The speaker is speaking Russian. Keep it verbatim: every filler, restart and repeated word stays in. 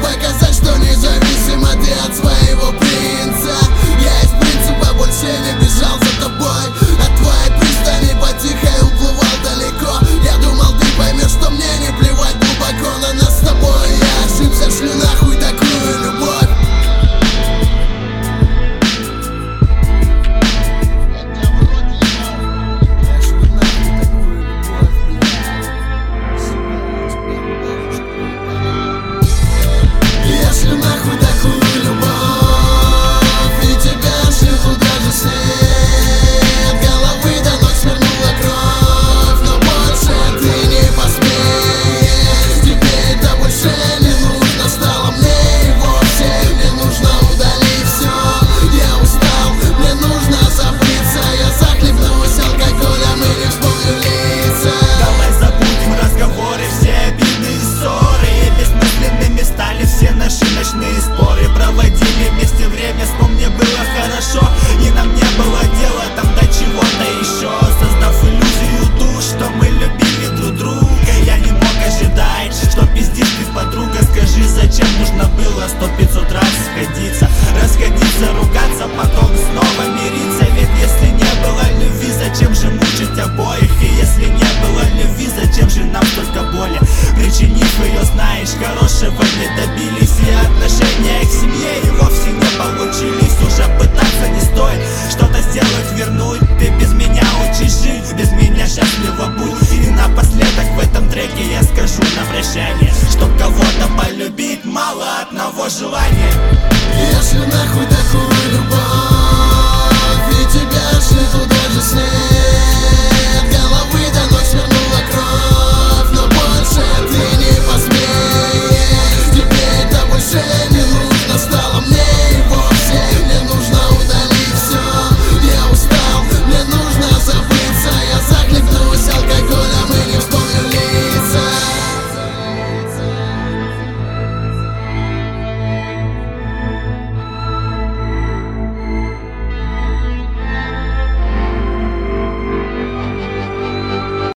показать, что независимо ты от своего принца. Я из принципа больше не бежал за тобой, от твоей пристани потихо уплывал далеко. Я думал, ты поймешь, что мне не плевать глубоко на нас с тобой. Я ошибся, шлю нахуй такую любовь. И нам не было дела там до чего-то еще. Создав иллюзию душ, что мы любили друг друга, я не мог ожидать, что пиздишь ты, подруга. Скажи, зачем нужно было сто пятьсот раз сходиться, расходиться, ругаться, потом снова мириться? Ведь если не было любви, зачем же мучить обоих? И если не было любви, зачем же нам столько боли? Причинив ее, знаешь, хорошего не добились, и отношения к семье и вовсе не получились. Уже пытаться не стоит, что-то сделать, вернуть. Ты без меня учишь жить, без меня счастливо будь. И напоследок в этом треке я скажу на прощание: чтоб кого-то полюбить, мало одного желания.